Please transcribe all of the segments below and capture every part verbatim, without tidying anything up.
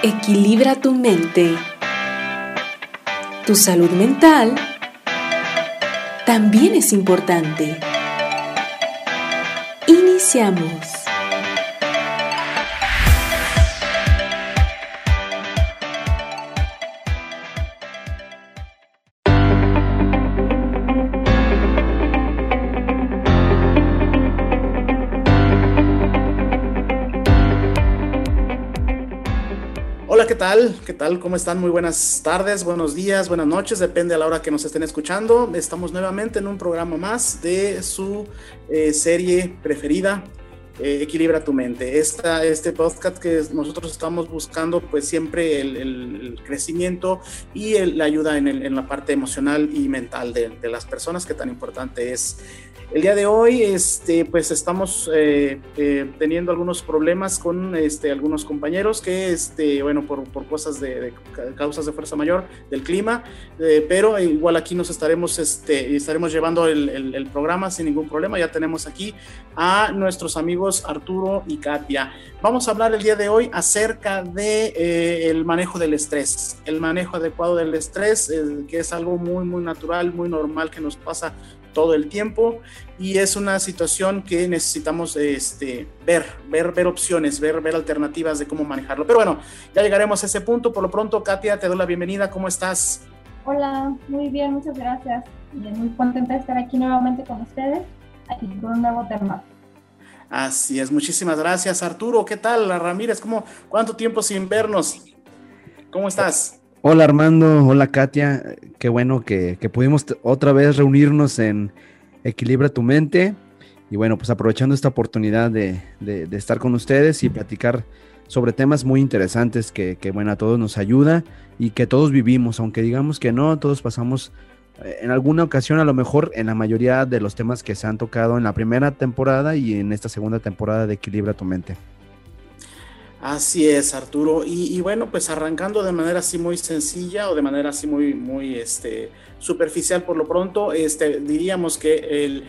Equilibra tu mente. Tu salud mental también es importante. Iniciamos. Hola, ¿qué tal? ¿Qué tal? ¿Cómo están? Muy buenas tardes, buenos días, buenas noches, depende a la hora que nos estén escuchando. Estamos nuevamente en un programa más de su eh, serie preferida, eh, Equilibra tu mente. Esta, este podcast que nosotros estamos buscando, pues siempre el, el, el crecimiento y el, la ayuda en, el, en la parte emocional y mental de, de las personas, que tan importante es. El día de hoy, este, pues estamos eh, eh, teniendo algunos problemas con este, algunos compañeros que, este, bueno, por, por cosas de, de causas de fuerza mayor del clima, eh, pero igual aquí nos estaremos, este, estaremos llevando el, el, el programa sin ningún problema. Ya tenemos aquí a nuestros amigos Arturo y Katia. Vamos a hablar el día de hoy acerca de eh, el manejo del estrés, el manejo adecuado del estrés, eh, que es algo muy, muy natural, muy normal que nos pasa todo el tiempo, y es una situación que necesitamos este, ver, ver, ver opciones, ver, ver alternativas de cómo manejarlo. Pero bueno, ya llegaremos a ese punto. Por lo pronto, Katia, te doy la bienvenida. ¿Cómo estás? Hola, muy bien, muchas gracias. Muy contenta de estar aquí nuevamente con ustedes, aquí con un nuevo tema. Así es, muchísimas gracias. Arturo, ¿qué tal? Ramírez, ¿cómo, ¿cuánto tiempo sin vernos? ¿Cómo estás? Hola Armando, hola Katia, qué bueno que, que pudimos t- otra vez reunirnos en Equilibra tu mente, y bueno, pues aprovechando esta oportunidad de, de, de estar con ustedes y platicar sobre temas muy interesantes que, que bueno, a todos nos ayuda y que todos vivimos, aunque digamos que no, todos pasamos eh, en alguna ocasión, a lo mejor en la mayoría de los temas que se han tocado en la primera temporada y en esta segunda temporada de Equilibra tu mente. Así es, Arturo. Y, y bueno, pues arrancando de manera así muy sencilla o de manera así muy, muy este, superficial por lo pronto, este, diríamos que el,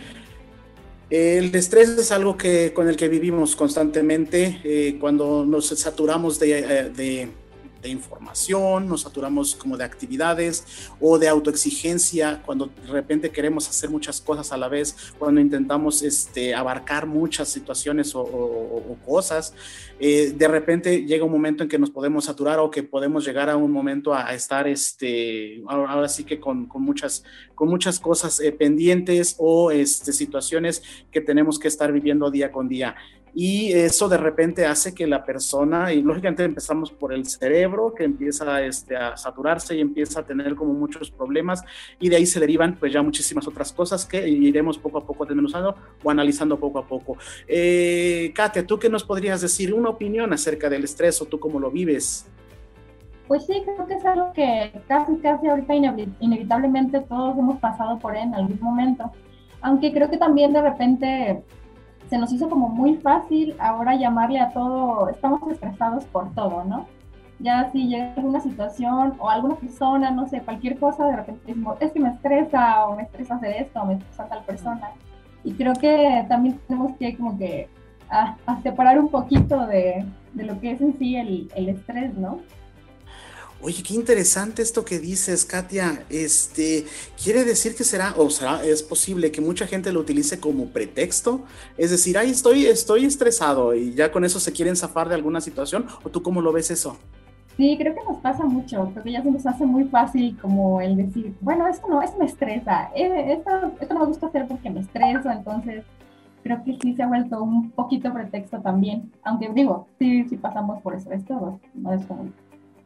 el estrés es algo que, con el que vivimos constantemente. Eh, cuando nos saturamos de, de, de información, nos saturamos como de actividades o de autoexigencia, cuando de repente queremos hacer muchas cosas a la vez, cuando intentamos este, abarcar muchas situaciones o, o, o cosas, eh, de repente llega un momento en que nos podemos saturar, o que podemos llegar a un momento a, a estar este, ahora, ahora sí que con, con, muchas, con muchas cosas eh, pendientes o este, situaciones que tenemos que estar viviendo día con día. Y eso de repente hace que la persona, y lógicamente empezamos por el cerebro, que empieza este, a saturarse y empieza a tener como muchos problemas, y de ahí se derivan pues ya muchísimas otras cosas que iremos poco a poco desmenuzando o analizando poco a poco. Eh, Katia, ¿tú qué nos podrías decir? Una opinión acerca del estrés, o tú cómo lo vives. Pues sí, creo que es algo que casi, casi ahorita inevitablemente todos hemos pasado por él en algún momento, aunque creo que también de repente se nos hizo como muy fácil ahora llamarle a todo, estamos estresados por todo, ¿no? Ya si llega alguna situación o alguna persona, no sé, cualquier cosa, de repente decimos, es que me estresa, o me estresa hacer esto, o me estresa tal persona. Y creo que también tenemos que como que a, a separar un poquito de, de lo que es en sí el, el estrés, ¿no? Oye, qué interesante esto que dices, Katia. Este, ¿quiere decir que será, o sea, es posible que mucha gente lo utilice como pretexto? Es decir, ay, estoy, estoy estresado, y ya con eso se quieren zafar de alguna situación, ¿o tú cómo lo ves eso? Sí, creo que nos pasa mucho, creo que ya se nos hace muy fácil como el decir, bueno, esto no, esto me estresa, eh, esto, esto no me gusta hacer porque me estreso, entonces creo que sí se ha vuelto un poquito pretexto también, aunque digo, sí, sí pasamos por eso, esto no es común.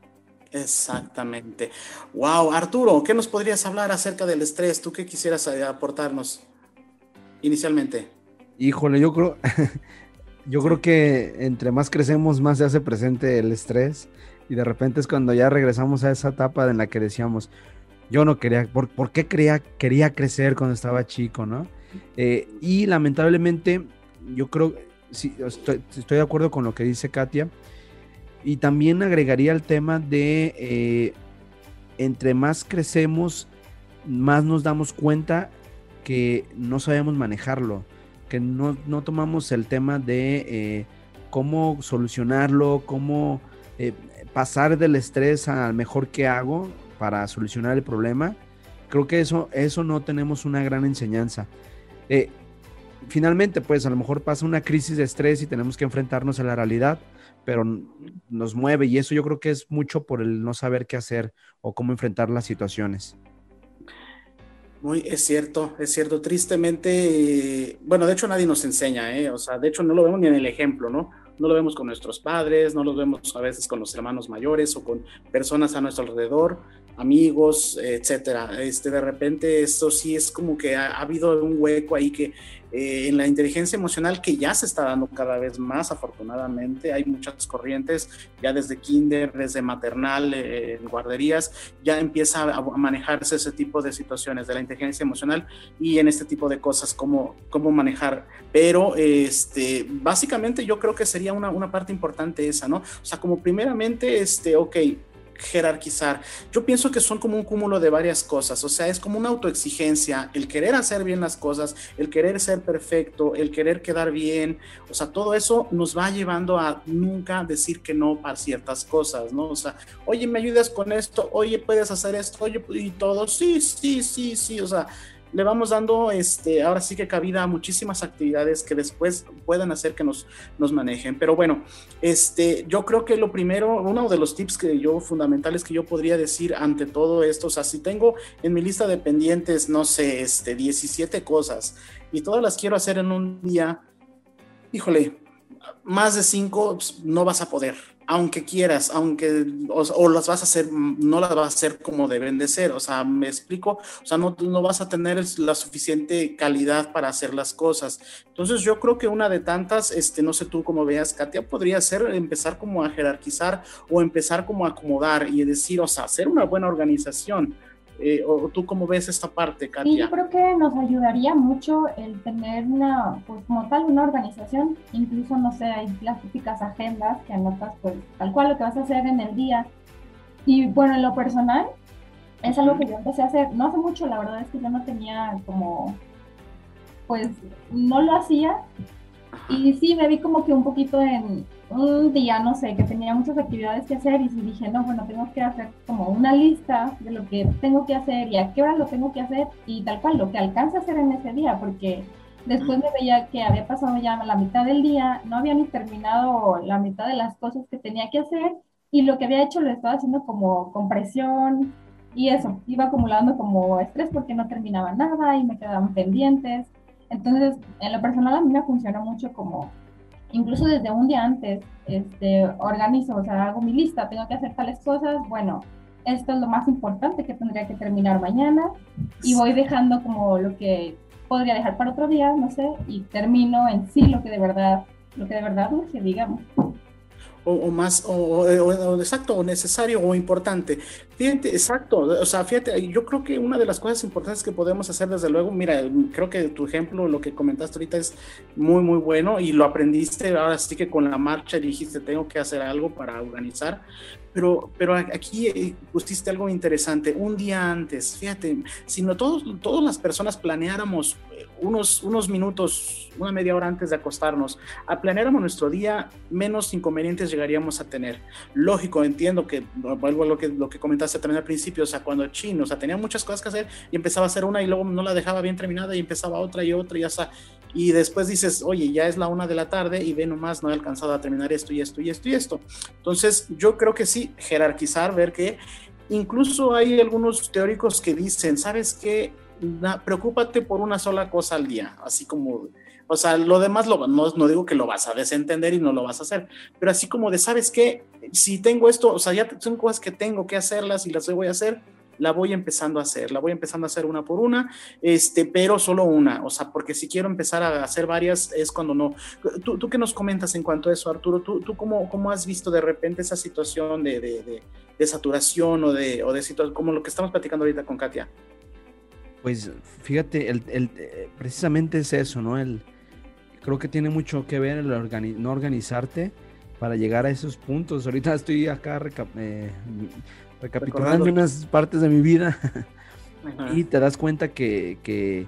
Exactamente. Wow, Arturo, ¿qué nos podrías hablar acerca del estrés? ¿Tú qué quisieras aportarnos inicialmente? Híjole, yo creo, yo Sí. creo que entre más crecemos, más se hace presente el estrés, y de repente es cuando ya regresamos a esa etapa en la que decíamos, yo no quería, ¿por, por qué quería, quería crecer cuando estaba chico, no? Eh, y lamentablemente, yo creo, sí, estoy, estoy de acuerdo con lo que dice Katia, y también agregaría el tema de, eh, entre más crecemos, más nos damos cuenta que no sabemos manejarlo, que no, no tomamos el tema de eh, cómo solucionarlo, cómo eh, pasar del estrés al mejor qué hago para solucionar el problema, creo que eso, eso no tenemos una gran enseñanza. Eh, finalmente, pues a lo mejor pasa una crisis de estrés y tenemos que enfrentarnos a la realidad, pero nos mueve, y eso yo creo que es mucho por el no saber qué hacer o cómo enfrentar las situaciones. Muy, es cierto, es cierto, tristemente, eh, bueno, de hecho nadie nos enseña, ¿eh? O sea, de hecho no lo vemos ni en el ejemplo, ¿no? No lo vemos con nuestros padres, no lo vemos a veces con los hermanos mayores o con personas a nuestro alrededor, amigos, etcétera. Este, de repente esto sí es como que ha, ha habido un hueco ahí que eh, en la inteligencia emocional, que ya se está dando cada vez más, afortunadamente. Hay muchas corrientes, ya desde kinder, desde maternal, eh, en guarderías, ya empieza a, a manejarse ese tipo de situaciones de la inteligencia emocional y en este tipo de cosas, cómo, cómo manejar. Pero este, básicamente yo creo que sería una, una parte importante esa, ¿no? O sea, como primeramente, este, ok, jerarquizar. Yo pienso que son como un cúmulo de varias cosas, o sea, es como una autoexigencia, el querer hacer bien las cosas, el querer ser perfecto, el querer quedar bien, o sea, todo eso nos va llevando a nunca decir que no para ciertas cosas, ¿no? O sea, oye, ¿me ayudas con esto? Oye, ¿puedes hacer esto? Oye, y todo, sí, sí, sí, sí, o sea, le vamos dando este, ahora sí que cabida a muchísimas actividades que después puedan hacer que nos, nos manejen. Pero bueno, este, yo creo que lo primero, uno de los tips que yo, fundamentales que yo podría decir ante todo esto, o sea, si tengo en mi lista de pendientes, no sé, este, diecisiete cosas y todas las quiero hacer en un día, híjole, más de cinco pues, no vas a poder, aunque quieras, aunque o, o las vas a hacer, no las vas a hacer como deben de ser, o sea, me explico, o sea, no, no vas a tener la suficiente calidad para hacer las cosas. Entonces yo creo que una de tantas, este, no sé tú cómo veas, Katia, podría ser empezar como a jerarquizar o empezar como a acomodar y decir, o sea, hacer una buena organización. Eh, o tú cómo ves esta parte, Katia. Sí, yo creo que nos ayudaría mucho el tener una, pues como tal, una organización, incluso, no sé, hay las típicas agendas que anotas, pues, tal cual lo que vas a hacer en el día. Y bueno, en lo personal, es algo que yo empecé a hacer, no hace mucho, la verdad es que yo no tenía como, pues, no lo hacía, y sí me vi como que un poquito en un día, no sé, que tenía muchas actividades que hacer y sí dije, no, bueno, tengo que hacer como una lista de lo que tengo que hacer y a qué hora lo tengo que hacer y tal cual, lo que alcance a hacer en ese día, porque después me veía que había pasado ya la mitad del día, no había ni terminado la mitad de las cosas que tenía que hacer y lo que había hecho lo estaba haciendo como con presión y eso, iba acumulando como estrés porque no terminaba nada y me quedaban pendientes. Entonces, en lo personal a mí me funciona mucho como, incluso desde un día antes, este, organizo, o sea, hago mi lista, tengo que hacer tales cosas, bueno, esto es lo más importante que tendría que terminar mañana y voy dejando como lo que podría dejar para otro día, no sé, y termino en sí lo que de verdad, lo que de verdad urge, digamos. O, o más, o, o, o exacto, o necesario o importante. Fíjate, exacto, o sea, fíjate, yo creo que una de las cosas importantes que podemos hacer, desde luego, mira, creo que tu ejemplo, lo que comentaste ahorita es muy, muy bueno y lo aprendiste, ahora sí que con la marcha dijiste, tengo que hacer algo para organizar, pero, pero aquí pusiste algo interesante, un día antes, fíjate, si no todos, todas las personas planeáramos unos, unos minutos, una media hora antes de acostarnos, a planeáramos nuestro día, menos inconvenientes llegaríamos a tener. Lógico, entiendo que, vuelvo a lo que, lo que comentaste también al principio, o sea, cuando chino, o sea, tenía muchas cosas que hacer y empezaba a hacer una y luego no la dejaba bien terminada y empezaba otra y otra y ya está. Y después dices, oye, ya es la una de la tarde y ve nomás, no he alcanzado a terminar esto y esto y esto y esto. Entonces, yo creo que sí, jerarquizar, ver que incluso hay algunos teóricos que dicen, ¿sabes qué? Na, preocúpate por una sola cosa al día, así como, o sea, lo demás lo, no, no digo que lo vas a desentender y no lo vas a hacer, pero así como de, ¿sabes qué? Si tengo esto, o sea, ya son cosas que tengo que hacerlas y las voy a hacer, la voy empezando a hacer, la voy empezando a hacer una por una, este, pero solo una, o sea, porque si quiero empezar a hacer varias es cuando no. ¿Tú, tú qué nos comentas en cuanto a eso, Arturo? ¿Tú, tú cómo, cómo has visto de repente esa situación de, de, de, de saturación o de, o de situación, como lo que estamos platicando ahorita con Katia? Pues fíjate, el, el, precisamente es eso, ¿no? El, creo que tiene mucho que ver el organi- no organizarte para llegar a esos puntos. Ahorita estoy acá recap- eh, recapitulando unas partes de mi vida y te das cuenta que, que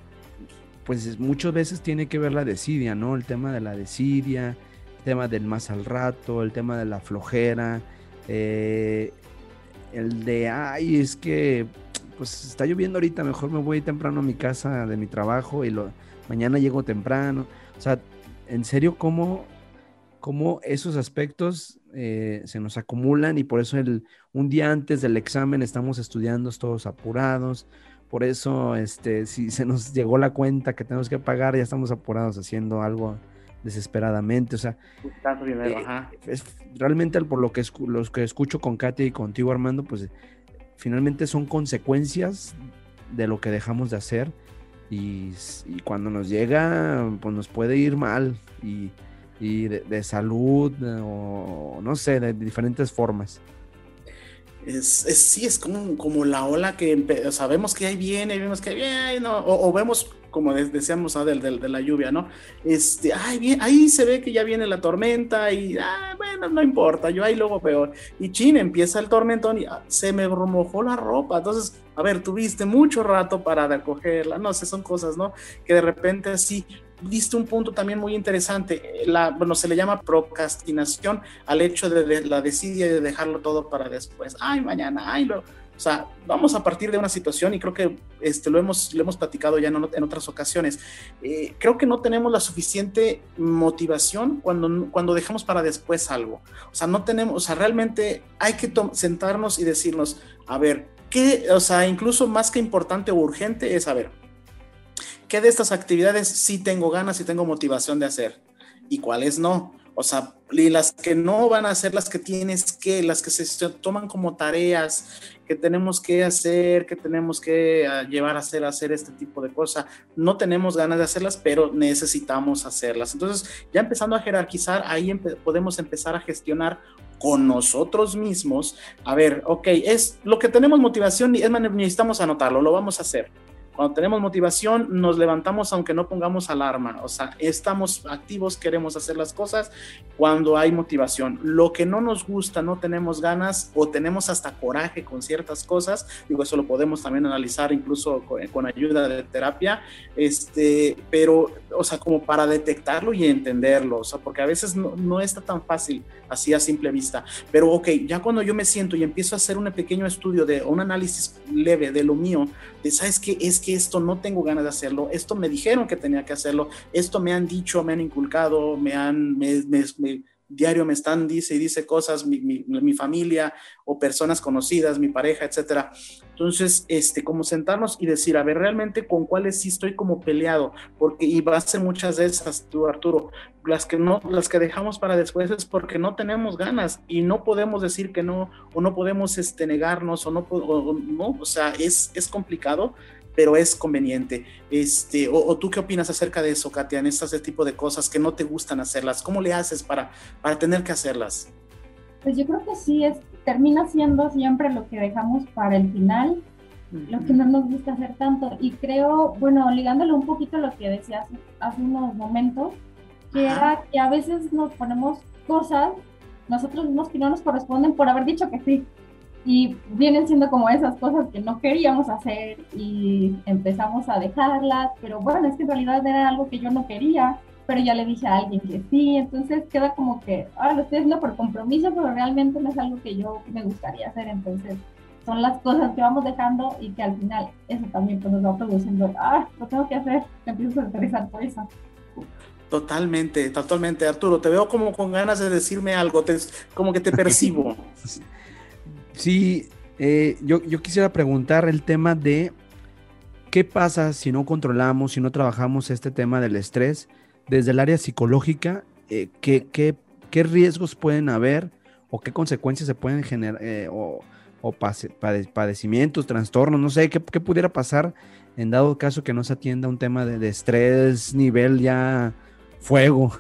pues muchas veces tiene que ver la desidia, ¿no? El tema de la desidia, el tema del más al rato, el tema de la flojera, Eh, el de, ay, es que pues está lloviendo ahorita, mejor me voy temprano a mi casa de mi trabajo y lo, mañana llego temprano. O sea, en serio, ¿cómo, cómo esos aspectos eh, se nos acumulan? Y por eso el, un día antes del examen estamos estudiando todos apurados. Por eso, este, si se nos llegó la cuenta que tenemos que pagar, ya estamos apurados haciendo algo desesperadamente. O sea, primero, eh, ajá. es, realmente por lo que, escu los que escucho con Katia y contigo, Armando, pues finalmente son consecuencias de lo que dejamos de hacer. Y, y cuando nos llega, pues nos puede ir mal y, y de, de salud o no sé, de, de diferentes formas. Es, es, sí, es como, como la ola que sabemos que ahí viene, vemos que viene, ¿no? o, o vemos, como decíamos, ¿no? de, de, de la lluvia, ¿no? Este, ay, bien, ahí se ve que ya viene la tormenta y, ah, bueno, no importa, yo ahí luego peor. Y chin, empieza el tormentón y ah, se me mojó la ropa. Entonces, a ver, tuviste mucho rato para recogerla, no sé, son cosas, ¿no? Que de repente así... Diste un punto también muy interesante, la, bueno, se le llama procrastinación al hecho de, de la desidia de dejarlo todo para después, ay, mañana, ay, lo, o sea, vamos a partir de una situación y creo que este, lo, hemos, lo hemos platicado ya en, en otras ocasiones, eh, creo que no tenemos la suficiente motivación cuando, cuando dejamos para después algo, o sea, no tenemos, o sea, realmente hay que sentarnos y decirnos, a ver, ¿qué, o sea, incluso más que importante o urgente es, a ver, ¿qué de estas actividades sí tengo ganas y tengo motivación de hacer? ¿Y cuáles no? O sea, y las que no van a ser las que tienes que, las que se toman como tareas, que tenemos que hacer, que tenemos que llevar a hacer, hacer este tipo de cosas. No tenemos ganas de hacerlas, pero necesitamos hacerlas. Entonces, ya empezando a jerarquizar, ahí empe- podemos empezar a gestionar con nosotros mismos. A ver, ok, es lo que tenemos motivación, es, necesitamos anotarlo, lo vamos a hacer. Cuando tenemos motivación, nos levantamos aunque no pongamos alarma, o sea, estamos activos, queremos hacer las cosas cuando hay motivación. Lo que no nos gusta, no tenemos ganas o tenemos hasta coraje con ciertas cosas, digo, eso lo podemos también analizar incluso con, con ayuda de terapia, este, pero, o sea, como para detectarlo y entenderlo, o sea, porque a veces no, no está tan fácil así a simple vista, pero ok, ya cuando yo me siento y empiezo a hacer un pequeño estudio, de un análisis leve de lo mío, de, ¿sabes qué? Es que esto no tengo ganas de hacerlo, esto me dijeron que tenía que hacerlo, esto me han dicho, me han inculcado, me han, me, me, me, diario me están, dice y dice cosas, mi, mi, mi familia o personas conocidas, mi pareja, etcétera. Entonces, este, como sentarnos y decir, a ver, realmente con cuáles sí estoy como peleado, porque, y va a ser muchas de esas, tú, Arturo, las que no, las que dejamos para después es porque no tenemos ganas y no podemos decir que no, o no podemos este, negarnos, o no, o, no, o sea, es, es complicado, pero es conveniente. Este, o, o tú qué opinas acerca de eso, Katia, en este tipo de cosas que no te gustan hacerlas, ¿cómo le haces para, para tener que hacerlas? Pues yo creo que sí, es, termina siendo siempre lo que dejamos para el final, uh-huh. Lo que no nos gusta hacer tanto, y creo, bueno, ligándolo un poquito a lo que decías hace unos momentos, que Ajá. era que a veces nos ponemos cosas, nosotros mismos que no nos corresponden por haber dicho que sí, y vienen siendo como esas cosas que no queríamos hacer y empezamos a dejarlas, pero bueno, es que en realidad era algo que yo no quería, pero ya le dije a alguien que sí, entonces queda como que, ah, lo estoy haciendo por compromiso, pero realmente no es algo que yo me gustaría hacer, entonces son las cosas que vamos dejando y que al final eso también pues, nos va produciendo, ah, lo tengo que hacer, me empiezo a aterrizar por eso. Totalmente, totalmente, Arturo, te veo como con ganas de decirme algo, te, como que te percibo. Sí, eh, yo, yo quisiera preguntar el tema de qué pasa si no controlamos, si no trabajamos este tema del estrés desde el área psicológica, eh, qué, qué, qué riesgos pueden haber o qué consecuencias se pueden generar, eh, o, o pade, padecimientos, trastornos, no sé, qué, qué pudiera pasar en dado caso que no se atienda un tema de, de estrés, nivel ya fuego.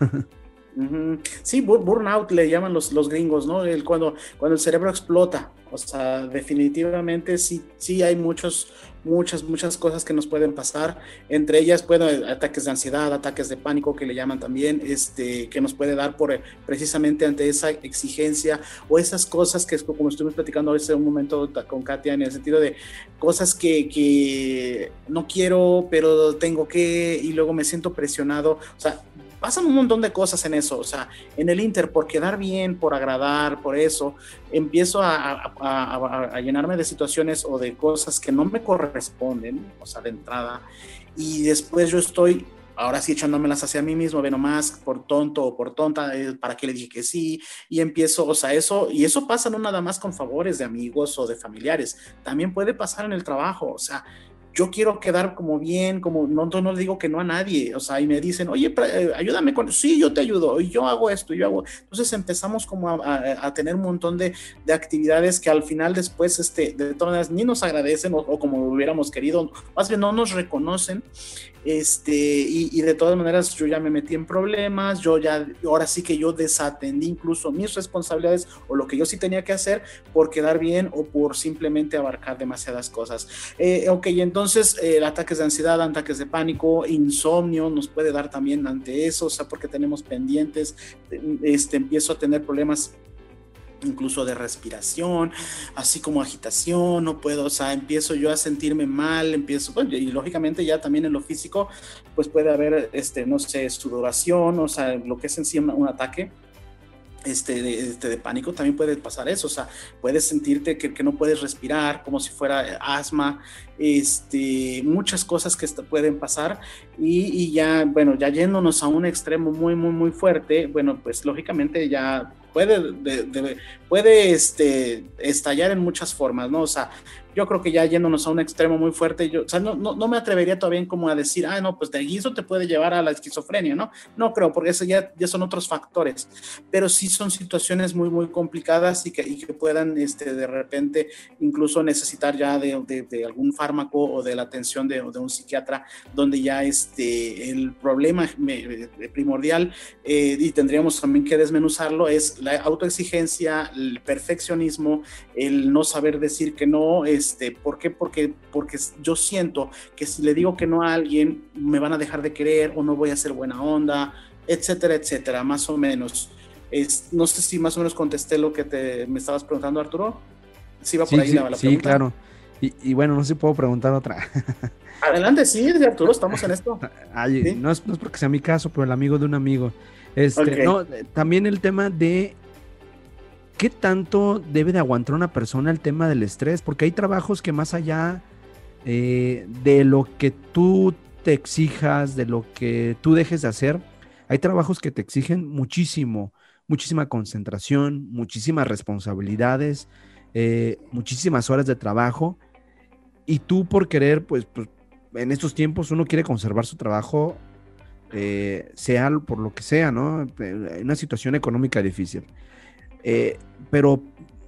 Sí, burnout le llaman los, los gringos, ¿no? El, cuando, cuando el cerebro explota, o sea, definitivamente sí, sí hay muchos, muchas, muchas cosas que nos pueden pasar, entre ellas, bueno, ataques de ansiedad, ataques de pánico que le llaman también, este, que nos puede dar por precisamente ante esa exigencia o esas cosas que, como estuvimos platicando hace un momento con Katia, en el sentido de cosas que, que no quiero, pero tengo que, y luego me siento presionado, o sea, pasan un montón de cosas en eso, o sea, en el Inter, por quedar bien, por agradar, por eso, empiezo a, a, a, a llenarme de situaciones o de cosas que no me corresponden, o sea, de entrada, y después yo estoy, ahora sí echándomelas hacia mí mismo, ve nomás, por tonto o por tonta, eh, ¿para qué le dije que sí? Y empiezo, o sea, eso, y eso pasa no nada más con favores de amigos o de familiares, también puede pasar en el trabajo, o sea, yo quiero quedar como bien, como no, no le digo que no a nadie, o sea, y me dicen, oye, ayúdame con, sí, yo te ayudo, y yo hago esto, yo hago, entonces empezamos como a, a, a tener un montón de, de actividades que al final después, este, de todas maneras, ni nos agradecen o, o como hubiéramos querido, más bien no nos reconocen, este, y, y de todas maneras yo ya me metí en problemas, yo ya, ahora sí que yo desatendí incluso mis responsabilidades o lo que yo sí tenía que hacer por quedar bien o por simplemente abarcar demasiadas cosas. Eh, ok, entonces eh, ataques de ansiedad, ataques de pánico, insomnio nos puede dar también ante eso, o sea, porque tenemos pendientes, este, empiezo a tener problemas incluso de respiración, así como agitación, no puedo, o sea, empiezo yo a sentirme mal, empiezo, bueno, y lógicamente ya también en lo físico, pues puede haber, este, no sé, sudoración, o sea, lo que es en sí un, un ataque, Este de, este de pánico, también puede pasar eso, o sea, puedes sentirte que, que no puedes respirar, como si fuera asma, este, muchas cosas que pueden pasar, y, y ya, bueno, ya yéndonos a un extremo muy, muy, muy fuerte, bueno, pues lógicamente ya puede, de, de, puede este, estallar en muchas formas, ¿no? O sea, yo creo que ya yéndonos a un extremo muy fuerte, yo, o sea, no, no, no me atrevería todavía como a decir, ah, no, pues de ahí eso te puede llevar a la esquizofrenia, ¿no? No creo, porque eso ya, ya son otros factores, pero sí son situaciones muy, muy complicadas y que, y que puedan, este, de repente, incluso necesitar ya de, de, de algún fármaco o de la atención de, de un psiquiatra, donde ya este, el problema primordial, eh, y tendríamos también que desmenuzarlo, es la autoexigencia, el perfeccionismo, el no saber decir que no. Este, ¿por qué? Porque, porque yo siento que si le digo que no a alguien, me van a dejar de querer o no voy a ser buena onda, etcétera, etcétera, más o menos. Es, no sé si más o menos contesté lo que te, me estabas preguntando, Arturo. Sí, va por sí, ahí sí, la, la sí, pregunta. Claro. Y, y bueno, no sé si puedo preguntar otra. Adelante, sí, Arturo, estamos en esto. Ay, ¿Sí? no, es, no es porque sea mi caso, pero el amigo de un amigo. Este, Okay. No, también el tema de qué tanto debe de aguantar una persona el tema del estrés, porque hay trabajos que más allá eh, de lo que tú te exijas, de lo que tú dejes de hacer, hay trabajos que te exigen muchísimo, muchísima concentración, muchísimas responsabilidades, eh, muchísimas horas de trabajo, y tú por querer, pues, pues en estos tiempos uno quiere conservar su trabajo, eh, sea por lo que sea, ¿no? En una situación económica difícil. Eh, pero,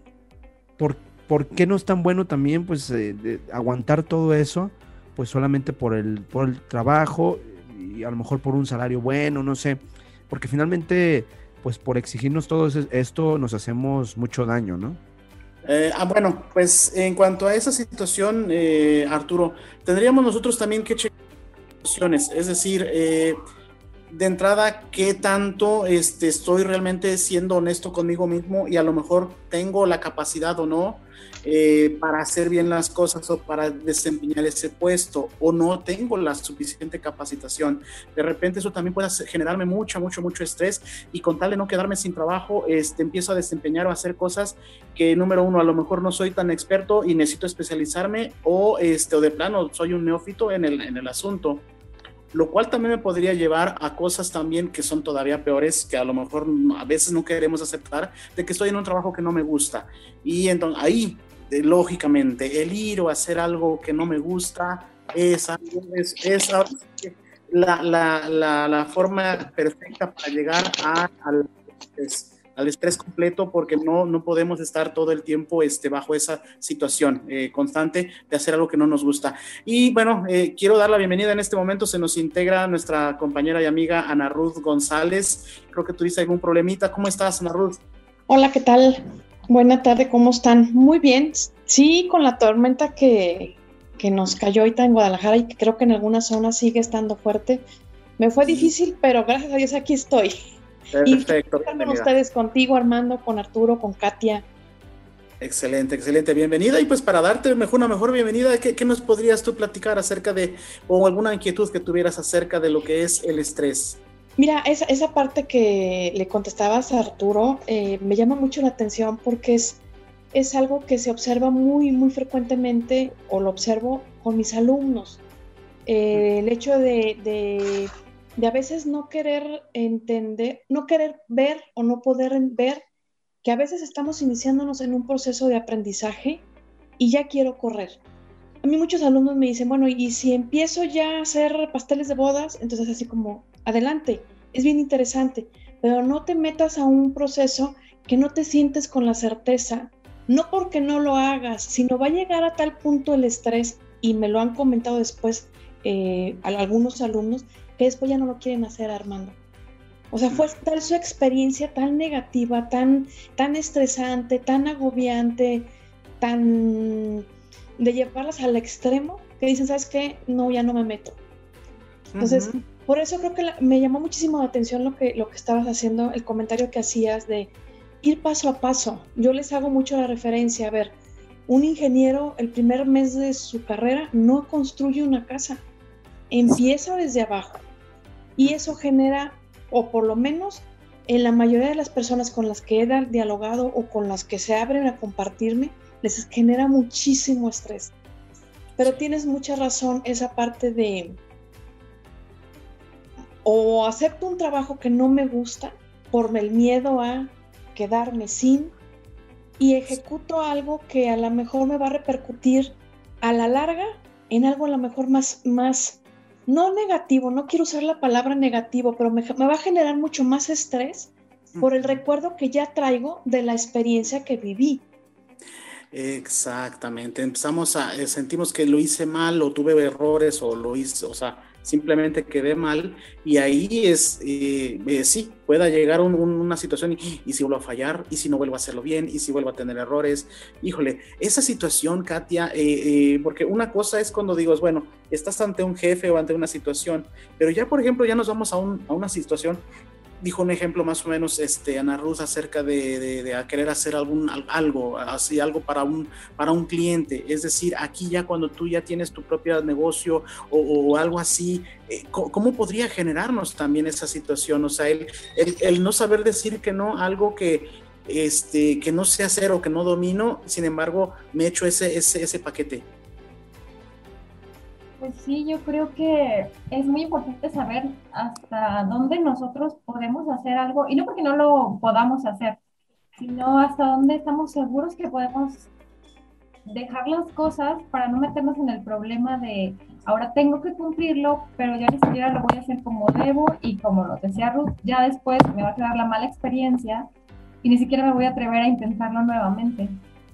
¿por, ¿por qué no es tan bueno también, pues, eh, de aguantar todo eso, pues, solamente por el, por el trabajo y a lo mejor por un salario bueno, no sé? Porque finalmente, pues, por exigirnos todo esto nos hacemos mucho daño, ¿no? Eh, ah, bueno, pues en cuanto a esa situación, eh, Arturo, tendríamos nosotros también que checar opciones, es decir, eh, de entrada, qué tanto este, estoy realmente siendo honesto conmigo mismo y a lo mejor tengo la capacidad o no eh, para hacer bien las cosas o para desempeñar ese puesto, o no tengo la suficiente capacitación. De repente eso también puede generarme mucho, mucho, mucho estrés, y con tal de no quedarme sin trabajo, este, empiezo a desempeñar o a hacer cosas que, número uno, a lo mejor no soy tan experto y necesito especializarme, o, este, o de plano soy un neófito en el, en el asunto. Lo cual también me podría llevar a cosas también que son todavía peores, que a lo mejor a veces no queremos aceptar, de que estoy en un trabajo que no me gusta. Y entonces ahí, de, lógicamente, el ir o hacer algo que no me gusta es, es, es la, la, la, la forma perfecta para llegar a, al, es, al estrés completo, porque no, no podemos estar todo el tiempo este, bajo esa situación eh, constante de hacer algo que no nos gusta. Y bueno, eh, quiero dar la bienvenida en este momento, se nos integra nuestra compañera y amiga Ana Ruth González. Creo que tuviste algún problemita. ¿Cómo estás, Ana Ruth? Hola, ¿qué tal? Buena tarde, ¿cómo están? Muy bien, sí, con la tormenta que, que nos cayó ahorita en Guadalajara y que creo que en algunas zonas sigue estando fuerte. Me fue sí. difícil, pero gracias a Dios aquí estoy. Perfecto. Y con ustedes, contigo, Armando, con Arturo, con Katia. Excelente, excelente, bienvenida. Y pues para darte mejor, una mejor bienvenida, ¿qué, ¿qué nos podrías tú platicar acerca de, o alguna inquietud que tuvieras acerca de lo que es el estrés? Mira, esa, esa parte que le contestabas a Arturo eh, me llama mucho la atención porque es, es algo que se observa muy, muy frecuentemente, o lo observo con mis alumnos. Eh, el hecho de, de, de a veces no querer entender, no querer ver o no poder ver que a veces estamos iniciándonos en un proceso de aprendizaje y ya quiero correr. A mí muchos alumnos me dicen, bueno, y si empiezo ya a hacer pasteles de bodas, entonces así como, adelante, es bien interesante, pero no te metas a un proceso que no te sientes con la certeza, no porque no lo hagas, sino va a llegar a tal punto el estrés, y me lo han comentado después eh, a algunos alumnos, que después ya no lo quieren hacer, Armando. O sea, fue tal su experiencia tan negativa, tan, tan estresante, tan agobiante, tan de llevarlas al extremo, que dicen, ¿sabes qué? No, ya no me meto. Entonces, uh-huh. por eso creo que la, me llamó muchísimo la atención lo que, lo que estabas haciendo, el comentario que hacías de ir paso a paso. Yo les hago mucho la referencia, a ver, un ingeniero el primer mes de su carrera no construye una casa, empieza desde abajo. Y eso genera, o por lo menos en la mayoría de las personas con las que he dialogado o con las que se abren a compartirme, les genera muchísimo estrés. Pero tienes mucha razón, esa parte de o acepto un trabajo que no me gusta por el miedo a quedarme sin, y ejecuto algo que a lo mejor me va a repercutir a la larga en algo a lo mejor más, más no negativo, no quiero usar la palabra negativo, pero me, me va a generar mucho más estrés por el recuerdo que ya traigo de la experiencia que viví. Exactamente, empezamos a, eh, sentimos que lo hice mal o tuve errores o lo hice, o sea, simplemente quedé mal, y ahí es, eh, eh, sí, pueda llegar un, un, una situación y, y si vuelvo a fallar, y si no vuelvo a hacerlo bien, y si vuelvo a tener errores, híjole, esa situación, Katia, eh, eh, porque una cosa es cuando digo, bueno, estás ante un jefe o ante una situación, pero ya, por ejemplo, ya nos vamos a, un, a una situación. Dijo un ejemplo más o menos este, Ana Ruth acerca de, de, de querer hacer algún, algo, así, algo para un, para un cliente. Es decir, aquí ya cuando tú ya tienes tu propio negocio o, o algo así, eh, ¿cómo podría generarnos también esa situación? O sea, el, el, el no saber decir que no, algo que, este, que no sé hacer o que no domino, sin embargo, me echo ese, ese, ese paquete. Pues sí, yo creo que es muy importante saber hasta dónde nosotros podemos hacer algo, y no porque no lo podamos hacer, sino hasta dónde estamos seguros que podemos dejar las cosas para no meternos en el problema de ahora tengo que cumplirlo, pero ya ni siquiera lo voy a hacer como debo, y como lo decía Ruth, ya después me va a quedar la mala experiencia y ni siquiera me voy a atrever a intentarlo nuevamente.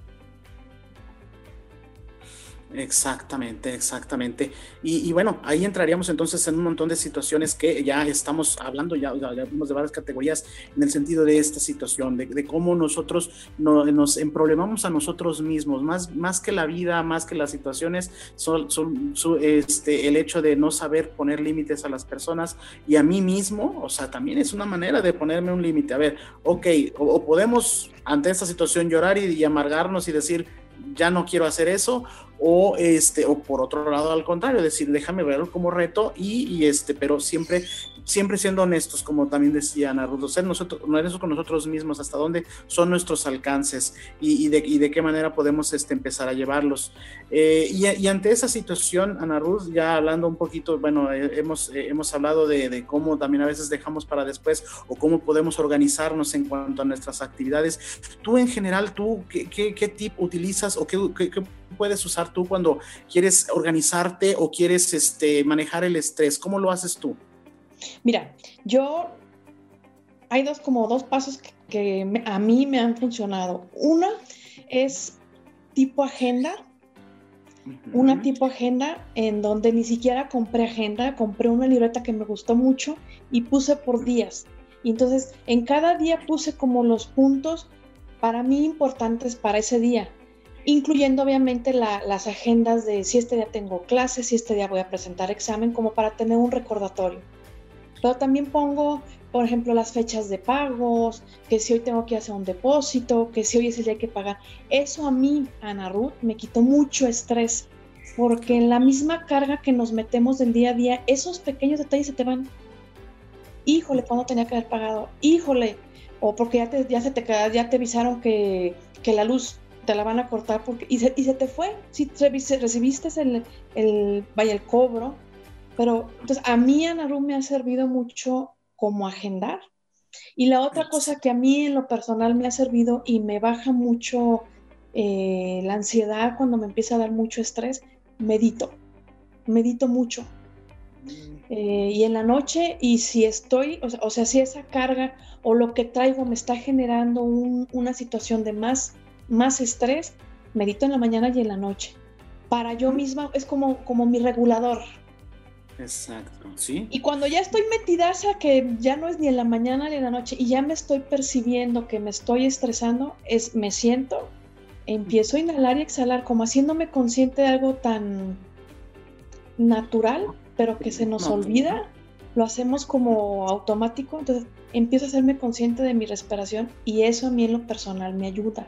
Exactamente, exactamente. Y, y bueno, ahí entraríamos entonces en un montón de situaciones que ya estamos hablando, ya, ya, ya vimos de varias categorías en el sentido de esta situación, de, de cómo nosotros no, nos emproblemamos a nosotros mismos, más, más que la vida, más que las situaciones, son, son su, este, el hecho de no saber poner límites a las personas y a mí mismo. O sea, también es una manera de ponerme un límite. A ver, ok, o, o podemos ante esta situación llorar y, y amargarnos y decir, ya no quiero hacer eso, o este o por otro lado al contrario, decir déjame verlo como reto y, y este pero siempre siempre siendo honestos, como también decía Ana Ruth, ser nosotros honestos con nosotros mismos, hasta dónde son nuestros alcances y, y, de, y de qué manera podemos este, empezar a llevarlos. Eh, y, y ante esa situación, Ana Ruth, ya hablando un poquito, bueno, eh, hemos, eh, hemos hablado de, de cómo también a veces dejamos para después o cómo podemos organizarnos en cuanto a nuestras actividades. Tú en general, tú ¿qué, qué, qué tip utilizas o qué, qué, qué puedes usar tú cuando quieres organizarte o quieres este, manejar el estrés? ¿Cómo lo haces tú? Mira, yo hay dos como dos pasos que, que me, a mí me han funcionado. Una es tipo agenda, uh-huh. una tipo agenda en donde ni siquiera compré agenda, compré una libreta que me gustó mucho y puse por días. Y entonces en cada día puse como los puntos para mí importantes para ese día, incluyendo obviamente la, las agendas de si este día tengo clases, si este día voy a presentar examen, como para tener un recordatorio. Pero también pongo, por ejemplo, las fechas de pagos, que si hoy tengo que hacer un depósito, que si hoy es el día que pagar. Eso a mí, Ana Ruth, me quitó mucho estrés, porque en la misma carga que nos metemos del día a día, esos pequeños detalles se te van. híjole, ¿cuándo tenía que haber pagado? Híjole, o porque ya, te, ya, se te, ya te avisaron que, que la luz te la van a cortar porque, y, se, y se te fue, si recibiste el, el, vaya, el cobro, pero entonces a mí Anaru me ha servido mucho como agendar. Y la otra cosa que a mí en lo personal me ha servido y me baja mucho eh, la ansiedad cuando me empieza a dar mucho estrés, medito, medito mucho. Eh, y en la noche, y si estoy, o sea, o sea, si esa carga o lo que traigo me está generando un, una situación de más, más estrés, medito en la mañana y en la noche. Para yo misma, es como, como mi regulador. Exacto, sí. Y cuando ya estoy metidaza, que ya no es ni en la mañana ni en la noche, y ya me estoy percibiendo que me estoy estresando, es me siento, empiezo a inhalar y exhalar, como haciéndome consciente de algo tan natural, pero que se nos olvida, lo hacemos como automático, entonces empiezo a hacerme consciente de mi respiración y eso a mí en lo personal me ayuda.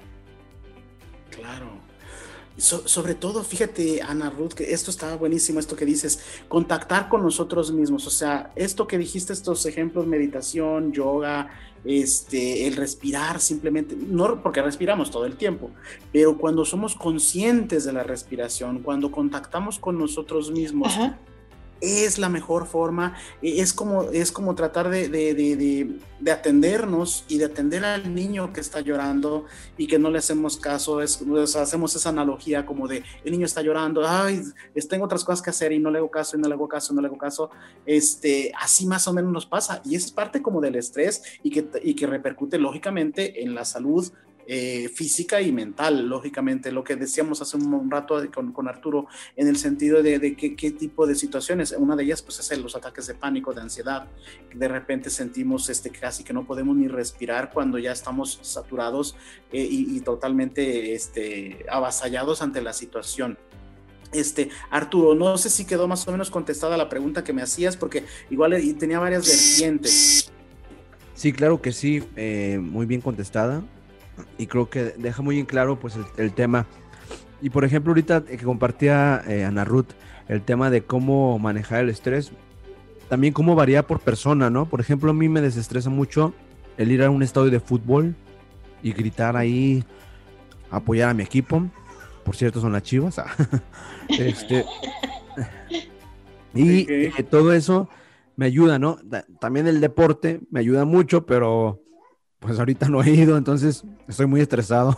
Claro. So, sobre todo, fíjate, Ana Ruth, que esto está buenísimo, esto que dices, contactar con nosotros mismos, o sea, esto que dijiste, estos ejemplos, meditación, yoga, este, el respirar simplemente, no porque respiramos todo el tiempo, pero cuando somos conscientes de la respiración, cuando contactamos con nosotros mismos, ajá, es la mejor forma, es como, es como tratar de, de, de, de, de atendernos y de atender al niño que está llorando y que no le hacemos caso, es, o sea, hacemos esa analogía como de el niño está llorando, ay, tengo otras cosas que hacer y no le hago caso, y no le hago caso, no le hago caso, este, así más o menos nos pasa, y es parte como del estrés y que, y que repercute lógicamente en la salud Eh, física y mental, lógicamente, lo que decíamos hace un, un rato con, con Arturo, en el sentido de, de qué, qué tipo de situaciones, una de ellas pues es el, los ataques de pánico, de ansiedad, de repente sentimos este, casi que no podemos ni respirar cuando ya estamos saturados eh, y, y totalmente este, avasallados ante la situación. Este, Arturo, no sé si quedó más o menos contestada la pregunta que me hacías, porque igual y tenía varias vertientes. Sí, claro que sí, eh, muy bien contestada. Y creo que deja muy en claro pues el, el tema. Y por ejemplo ahorita que compartía eh, Ana Ruth el tema de cómo manejar el estrés, también cómo varía por persona, ¿no? Por ejemplo, a mí me desestresa mucho el ir a un estadio de fútbol y gritar ahí, apoyar a mi equipo. Por cierto, son las Chivas. este, y okay. eh, todo eso me ayuda, ¿no? También el deporte me ayuda mucho, pero pues ahorita no he ido, entonces estoy muy estresado.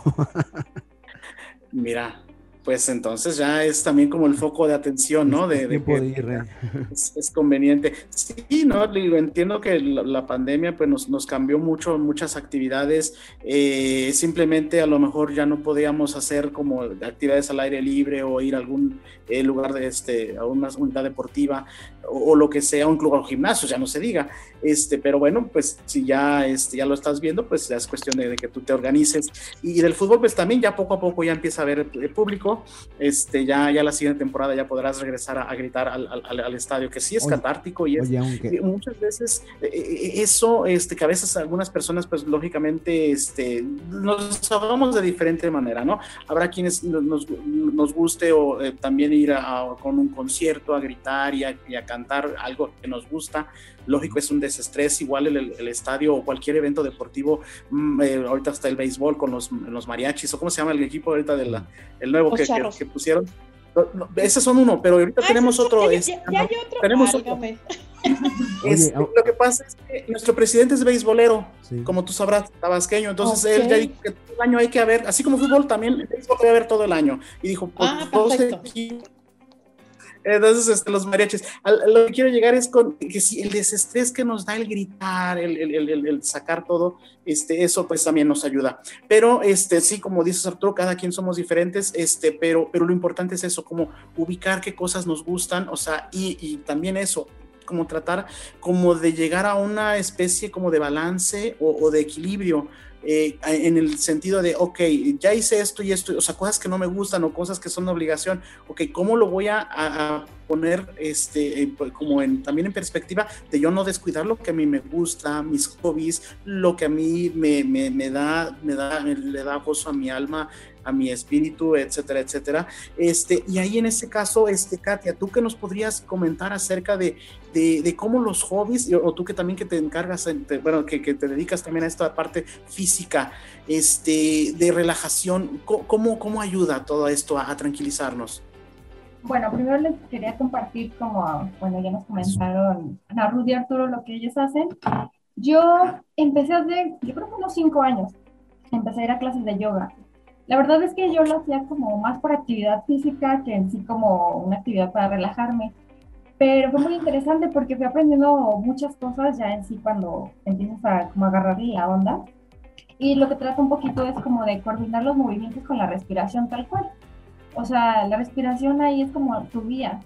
Mira, pues entonces ya es también como el foco de atención, ¿no? De, de que de ir, ¿eh? es, es conveniente. Sí, no, digo, entiendo que la, la pandemia pues nos, nos cambió mucho, muchas actividades, eh, simplemente a lo mejor ya no podíamos hacer como actividades al aire libre o ir a algún eh, lugar de este, a una unidad deportiva o, o lo que sea, un club o gimnasio, ya no se diga, este, pero bueno, pues si ya, este, ya lo estás viendo, pues ya es cuestión de, de que tú te organices. Y, y del fútbol pues también ya poco a poco ya empieza a haber el, el público. Este, ya, ya la siguiente temporada ya podrás regresar a, a gritar al, al, al estadio, que sí es oye, catártico y es, oye, aunque... muchas veces eh, eso, este, que a veces algunas personas pues lógicamente este, nos hagamos de diferente manera, ¿no? Habrá quienes nos, nos guste o eh, también ir a, a, con un concierto a gritar y a, y a cantar algo que nos gusta. Lógico, es un desestrés, igual el, el estadio o cualquier evento deportivo, eh, ahorita está el béisbol con los, los mariachis, o cómo se llama el equipo ahorita del el nuevo que, que, que pusieron. No, no, ese son uno, pero ahorita ah, tenemos otro. Ya, este, ya, ya hay otro. Tenemos otro. Este, Oye, lo que pasa es que nuestro presidente es beisbolero, sí, como tú sabrás, tabasqueño, entonces okay. él ya dijo que todo el año hay que haber, así como fútbol también, el béisbol debe haber todo el año, y dijo, pues, ah, perfecto. Entonces, este, los mariachis, a, a lo que quiero llegar es con que si el desestrés que nos da el gritar, el, el, el, el sacar todo, este, eso pues también nos ayuda. Pero este, sí, como dices Arturo, cada quien somos diferentes, este, pero, pero lo importante es eso, como ubicar qué cosas nos gustan, o sea, y, y también eso, como tratar como de llegar a una especie como de balance o, o de equilibrio. Eh, en el sentido de, ok, ya hice esto y esto, o sea, cosas que no me gustan o cosas que son una obligación, ok, ¿cómo lo voy a, a poner este, eh, como en, también en perspectiva de yo no descuidar lo que a mí me gusta, mis hobbies, lo que a mí me, me, me da, me da, me, le da gozo a mi alma, a mi espíritu, etcétera, etcétera. Este, y ahí en este caso, este, Katia, ¿tú qué nos podrías comentar acerca de, de, de cómo los hobbies, o tú que también que te encargas, te, bueno, que, que te dedicas también a esta parte física, este, de relajación, ¿cómo, cómo ayuda todo esto a, a tranquilizarnos? Bueno, primero les quería compartir como, bueno, ya nos comentaron Ana Ruth y Arturo lo que ellos hacen. Yo empecé hace, yo creo que unos cinco años, empecé a ir a clases de yoga. La verdad es que yo lo hacía como más por actividad física que en sí como una actividad para relajarme. Pero fue muy interesante porque fui aprendiendo muchas cosas ya en sí cuando empiezas a como agarrarle la onda. Y lo que trata un poquito es como de coordinar los movimientos con la respiración tal cual. O sea, la respiración ahí es como tu guía.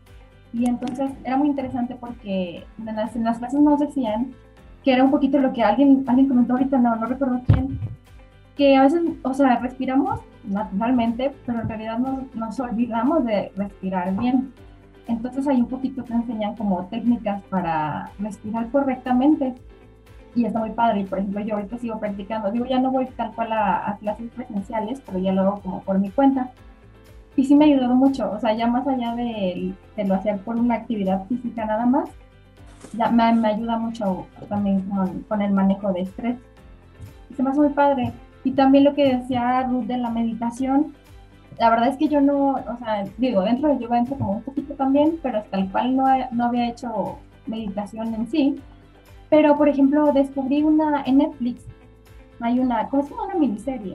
Y entonces era muy interesante porque en las, en las clases nos decían que era un poquito lo que alguien, alguien comentó ahorita, no, no recuerdo quién, que a veces, o sea, respiramos naturalmente, pero en realidad nos, nos olvidamos de respirar bien. Entonces ahí un poquito te enseñan como técnicas para respirar correctamente. Y está muy padre. Y por ejemplo, yo ahorita sigo practicando. Digo, ya no voy tal cual a, a clases presenciales, pero ya lo hago como por mi cuenta. Y sí me ha ayudado mucho, o sea, ya más allá de, de lo hacer por una actividad física nada más, ya me, me ayuda mucho también con, con el manejo de estrés. Y se me hace muy padre. Y también lo que decía Ruth de la meditación, la verdad es que yo no, o sea, digo, dentro de yoga entro como un poquito también, pero hasta el cual no, no había hecho meditación en sí. Pero, por ejemplo, descubrí una en Netflix, hay una, como es como una miniserie,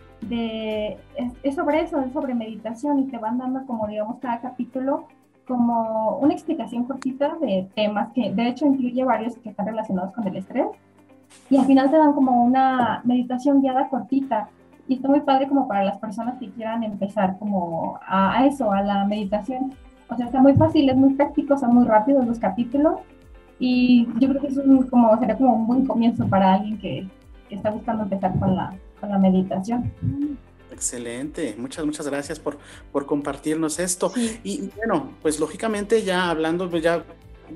de, es, es sobre eso, es sobre meditación y te van dando como digamos cada capítulo como una explicación cortita de temas que de hecho incluye varios que están relacionados con el estrés y al final te dan como una meditación guiada cortita y está muy padre como para las personas que quieran empezar como a, a eso, a la meditación. O sea, está muy fácil, es muy práctico, son muy rápidos los capítulos y yo creo que eso es un, como, sería como un buen comienzo para alguien que, que está buscando empezar con la con la meditación. Excelente, muchas, muchas gracias por, por compartirnos esto. Sí. Y bueno, pues lógicamente ya hablando, pues ya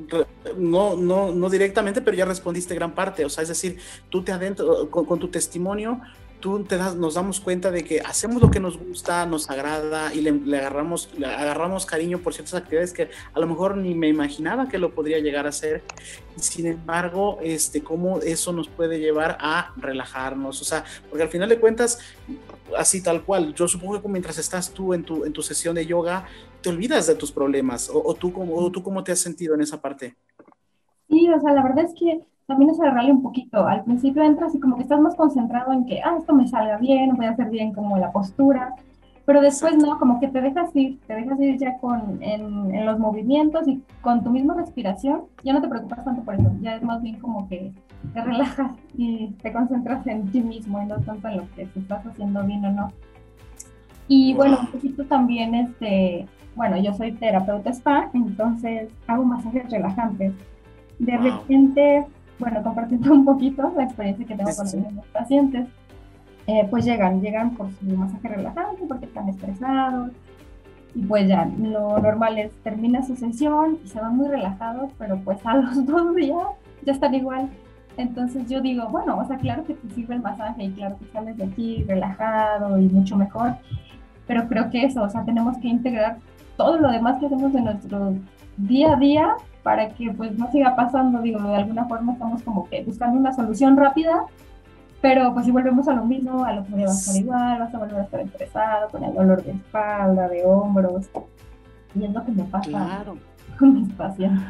no, no, no directamente, pero ya respondiste gran parte, o sea, es decir, tú te adentro, con, con tu testimonio, tú te das, nos damos cuenta de que hacemos lo que nos gusta, nos agrada y le, le, agarramos, le agarramos cariño por ciertas actividades que a lo mejor ni me imaginaba que lo podría llegar a hacer. Y sin embargo, este, cómo eso nos puede llevar a relajarnos, o sea, porque al final de cuentas, así tal cual, yo supongo que mientras estás tú en tu, en tu sesión de yoga, te olvidas de tus problemas, o, o, tú, o tú cómo te has sentido en esa parte. Sí, o sea, la verdad es que también es agarrarle un poquito. Al principio entras y como que estás más concentrado en que, ah, esto me salga bien, voy a hacer bien como la postura, pero después Exacto. no, como que te dejas ir, te dejas ir ya con, en, en los movimientos y con tu misma respiración, ya no te preocupas tanto por eso, ya es más bien como que te relajas y te concentras en ti mismo y no tanto en lo que si estás haciendo bien o no. Y wow. bueno, un poquito también, este, bueno, yo soy terapeuta spa, entonces hago masajes relajantes. De wow. repente, bueno, compartiendo un poquito la experiencia que tengo sí, con sí. los pacientes, eh, pues llegan, llegan por su masaje relajante porque están estresados y pues ya, lo normal es termina su sesión y se van muy relajados, pero pues a los dos días ya están igual. Entonces yo digo, bueno, o sea, claro que te sirve el masaje y claro que sales de aquí relajado y mucho mejor, pero creo que eso, o sea, tenemos que integrar todo lo demás que hacemos en nuestro día a día para que pues no siga pasando, digo, de alguna forma estamos como que buscando una solución rápida, pero pues si volvemos a lo mismo, a lo que vas a estar igual, vas a volver a estar estresado, con el dolor de espalda, de hombros, y es lo que me pasa claro. con mis pacientes.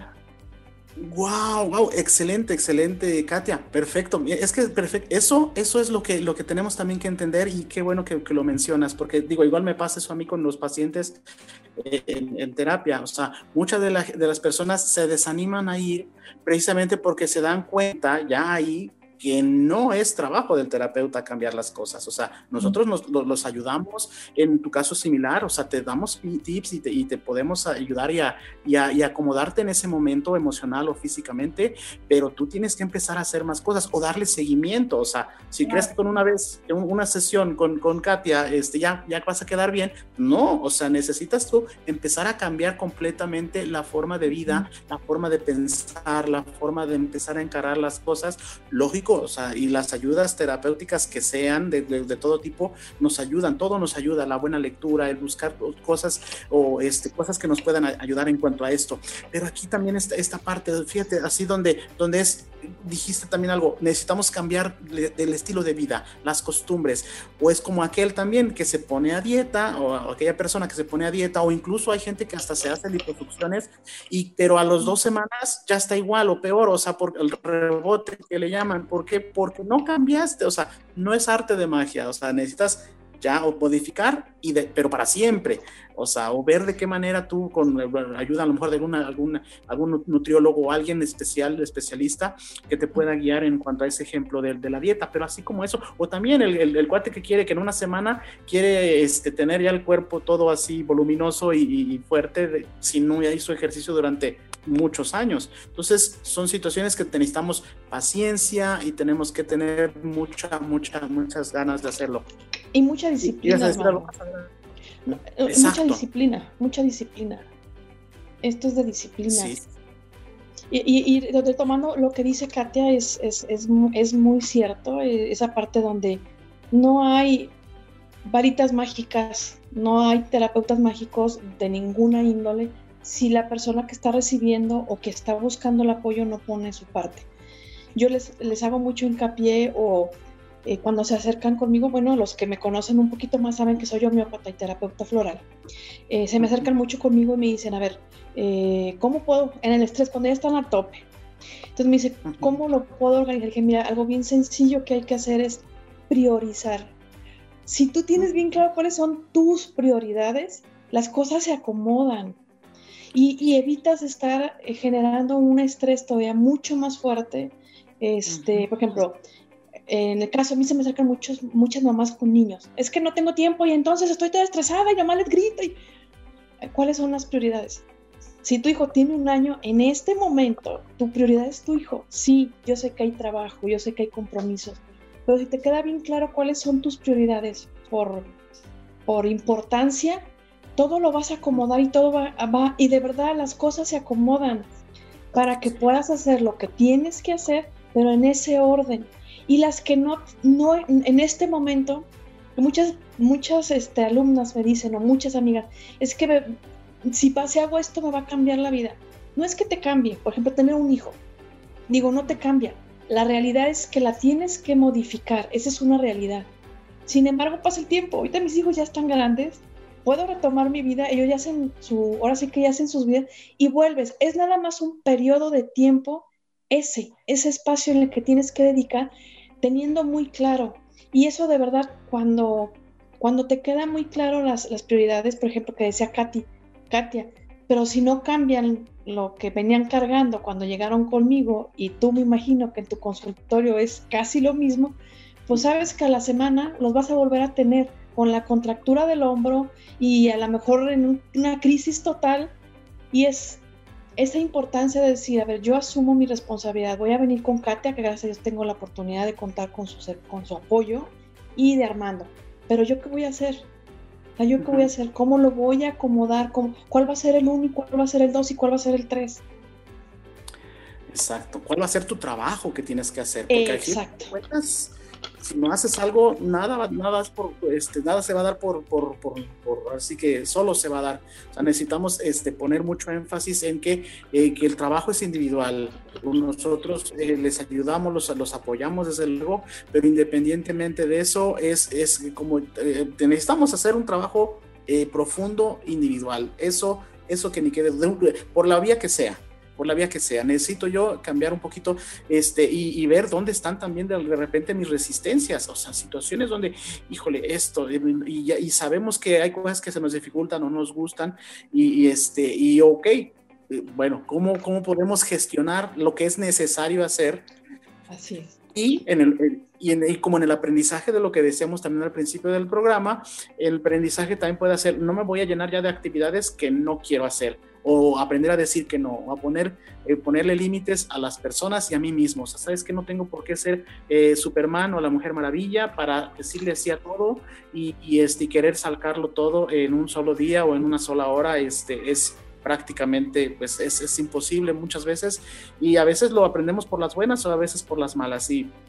Wow, wow, excelente, excelente, Katia, perfecto. Es que perfecto, eso, eso es lo que, lo que tenemos también que entender y qué bueno que, que lo mencionas, porque digo, igual me pasa eso a mí con los pacientes eh, en, en terapia, o sea, muchas de, la, de las personas se desaniman a ir precisamente porque se dan cuenta ya ahí que no es trabajo del terapeuta cambiar las cosas, o sea, nosotros nos, los, los ayudamos, en tu caso similar, o sea, te damos tips y te, y te podemos ayudar y, a, y, a, y acomodarte en ese momento emocional o físicamente, pero tú tienes que empezar a hacer más cosas o darle seguimiento, o sea, si claro. crees que con una vez, una sesión con, con Katia, este, ya, ya vas a quedar bien, no, o sea, necesitas tú empezar a cambiar completamente la forma de vida, la forma de pensar, la forma de empezar a encarar las cosas, lógico, lógico, o sea, y las ayudas terapéuticas que sean de, de, de todo tipo nos ayudan, todo nos ayuda, la buena lectura, el buscar cosas o este, cosas que nos puedan ayudar en cuanto a esto. Pero aquí también está esta parte, fíjate, así donde, donde es, dijiste también algo, necesitamos cambiar le, el estilo de vida, las costumbres, o es como aquel también que se pone a dieta, o, o aquella persona que se pone a dieta, o incluso hay gente que hasta se hace liposucciones, y, pero a las dos semanas ya está igual o peor, o sea, por el rebote que le llaman. ¿Por qué? Porque no cambiaste, o sea, no es arte de magia, o sea, necesitas ya o modificar, y de, pero para siempre, o sea, o ver de qué manera tú con ayuda a lo mejor de alguna, alguna, algún nutriólogo o alguien especial, especialista que te pueda guiar en cuanto a ese ejemplo de, de la dieta, pero así como eso, o también el, el, el cuate que quiere que en una semana quiere este, tener ya el cuerpo todo así voluminoso y, y fuerte, de, si no ya hizo ejercicio durante muchos años. Entonces son situaciones que necesitamos paciencia y tenemos que tener mucha, mucha, muchas ganas de hacerlo. Y mucha disciplina. Mucha disciplina, mucha disciplina. Esto es de disciplina. Sí. Y, y, y retomando lo que dice Katia, es, es, es, es muy cierto, esa parte donde no hay varitas mágicas, no hay terapeutas mágicos de ninguna índole, si la persona que está recibiendo o que está buscando el apoyo no pone su parte. Yo les, les hago mucho hincapié o eh, cuando se acercan conmigo, bueno, los que me conocen un poquito más saben que soy homeópata y terapeuta floral. Eh, se me acercan mucho conmigo y me dicen, a ver, eh, ¿cómo puedo, en el estrés, cuando ya están a tope? Entonces me dice, ¿cómo lo puedo organizar? Que mira, algo bien sencillo que hay que hacer es priorizar. Si tú tienes bien claro cuáles son tus prioridades, las cosas se acomodan. Y, y evitas estar eh, generando un estrés todavía mucho más fuerte. Este, uh-huh. Por ejemplo, en el caso, a mí se me acercan muchos, muchas mamás con niños. Es que no tengo tiempo y entonces estoy toda estresada y mamá les grita. Y... ¿Cuáles son las prioridades? Si tu hijo tiene un año, en este momento, tu prioridad es tu hijo. Sí, yo sé que hay trabajo, yo sé que hay compromisos, pero si te queda bien claro cuáles son tus prioridades por, por importancia, todo lo vas a acomodar y todo va, va, y de verdad las cosas se acomodan para que puedas hacer lo que tienes que hacer, pero en ese orden. Y las que no, no en este momento, muchas, muchas este, alumnas me dicen, o muchas amigas, es que me, si si hago esto me va a cambiar la vida. No es que te cambie, por ejemplo, tener un hijo. Digo, no te cambia. La realidad es que la tienes que modificar, esa es una realidad. Sin embargo, pasa el tiempo, ahorita mis hijos ya están grandes, puedo retomar mi vida, ellos ya hacen su, ahora sí que ya hacen sus vidas y vuelves. Es nada más un periodo de tiempo, ese, ese espacio en el que tienes que dedicar, teniendo muy claro. Y eso de verdad, cuando, cuando te quedan muy claro las, las prioridades, por ejemplo, que decía Katy, Katia, pero si no cambian lo que venían cargando cuando llegaron conmigo, y tú me imagino que en tu consultorio es casi lo mismo, pues sabes que a la semana los vas a volver a tener con la contractura del hombro y a lo mejor en un, una crisis total, y es esa importancia de decir, a ver, yo asumo mi responsabilidad, voy a venir con Katia, que gracias a Dios tengo la oportunidad de contar con su, con su apoyo, y de Armando, pero ¿yo qué voy a hacer? O sea, ¿yo qué voy a hacer? ¿Cómo lo voy a acomodar? ¿Cómo, ¿Cuál va a ser el uno y cuál va a ser el dos y cuál va a ser el tres? Exacto, ¿cuál va a ser tu trabajo que tienes que hacer? Porque exacto. Aquí, pues, si no haces algo, nada, nada, es por, este, nada se va a dar por, por, por, por, así que solo se va a dar. O sea, necesitamos este, poner mucho énfasis en que, eh, que el trabajo es individual. Nosotros eh, les ayudamos, los, los apoyamos desde luego, pero independientemente de eso, es, es como eh, necesitamos hacer un trabajo eh, profundo, individual. Eso, eso que ni quede, por la vía que sea. por la vía que sea, necesito yo cambiar un poquito este, y, y ver dónde están también de, de repente mis resistencias, o sea, situaciones donde, híjole, esto, y, y, y sabemos que hay cosas que se nos dificultan o nos gustan, y, y, este, y ok, bueno, ¿cómo, cómo podemos gestionar lo que es necesario hacer? Así es. Y, en el, y, en, y como en el aprendizaje de lo que decíamos también al principio del programa, el aprendizaje también puede hacer, no me voy a llenar ya de actividades que no quiero hacer, o aprender a decir que no, o a poner, eh, ponerle límites a las personas y a mí mismo. O sea, sabes que no tengo por qué ser eh, Superman o la Mujer Maravilla para decirle sí a todo y, y, este, y querer sacarlo todo en un solo día o en una sola hora. Este, es prácticamente, pues es, es imposible muchas veces, y a veces lo aprendemos por las buenas o a veces por las malas, y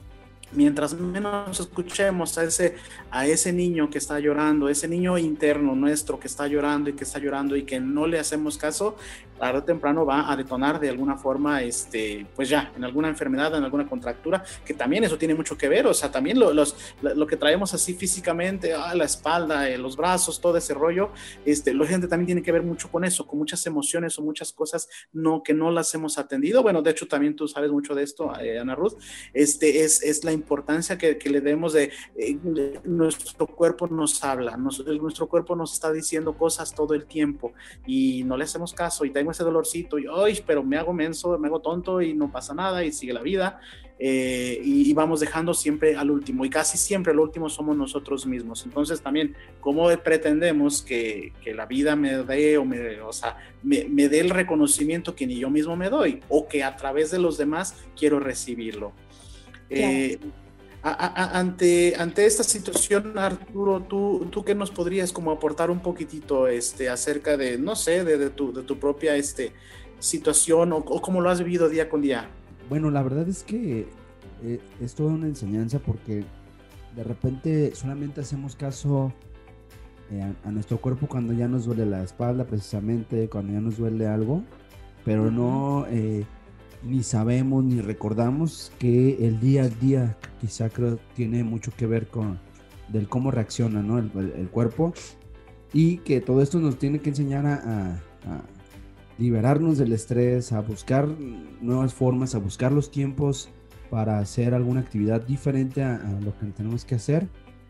mientras menos escuchemos a ese, a ese niño que está llorando, ese niño interno nuestro que está llorando y que está llorando y que no le hacemos caso, tarde o temprano va a detonar de alguna forma, este, pues ya, en alguna enfermedad, en alguna contractura, que también eso tiene mucho que ver, o sea, también lo, los, lo que traemos así físicamente, ah, la espalda, eh, los brazos, todo ese rollo, este, la gente también tiene que ver mucho con eso, con muchas emociones o muchas cosas no, que no las hemos atendido. Bueno, de hecho también tú sabes mucho de esto, eh, Ana Ruth, este, es, es la importancia que, que le demos de, eh, de nuestro cuerpo nos habla, nos, nuestro cuerpo nos está diciendo cosas todo el tiempo y no le hacemos caso y tengo ese dolorcito y ay, pero me hago menso, me hago tonto y no pasa nada y sigue la vida, eh, y, y vamos dejando siempre al último y casi siempre al último somos nosotros mismos. Entonces también cómo pretendemos que, que la vida me dé o, me, o sea, me, me dé el reconocimiento que ni yo mismo me doy o que a través de los demás quiero recibirlo. Eh, a, a, ante, ante esta situación, Arturo, ¿tú, tú qué nos podrías como aportar un poquitito este, acerca de, no sé, de, de, tu, de tu propia este, situación o, o cómo lo has vivido día con día? Bueno, la verdad es que eh, es toda una enseñanza porque de repente solamente hacemos caso eh, a, a nuestro cuerpo cuando ya nos duele la espalda precisamente, cuando ya nos duele algo, pero uh-huh. no... Eh, ni sabemos ni recordamos que el día a día quizá creo tiene mucho que ver con del cómo reacciona, ¿no? el, el, el cuerpo, y que todo esto nos tiene que enseñar a, a, a liberarnos del estrés, a buscar nuevas formas, a buscar los tiempos para hacer alguna actividad diferente a, a lo que tenemos que hacer,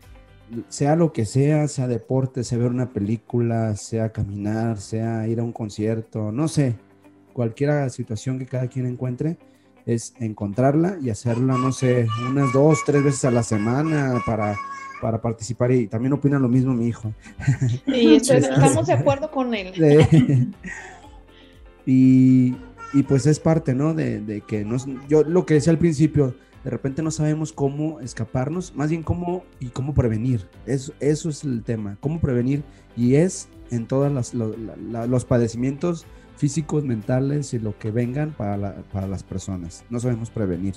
sea lo que sea, sea deporte, sea ver una película, sea caminar, sea ir a un concierto, no sé, cualquier situación que cada quien encuentre, es encontrarla y hacerla, no sé, unas dos, tres veces a la semana para, para participar. Y también opina lo mismo mi hijo. Sí, estamos de acuerdo con él. Sí. Y, y pues es parte, ¿no? De, de que nos, yo lo que decía al principio, de repente no sabemos cómo escaparnos, más bien cómo y cómo prevenir. Eso, eso es el tema, cómo prevenir, y es en todos los, los, los padecimientos físicos, mentales y lo que vengan para, la, para las personas. No sabemos prevenir.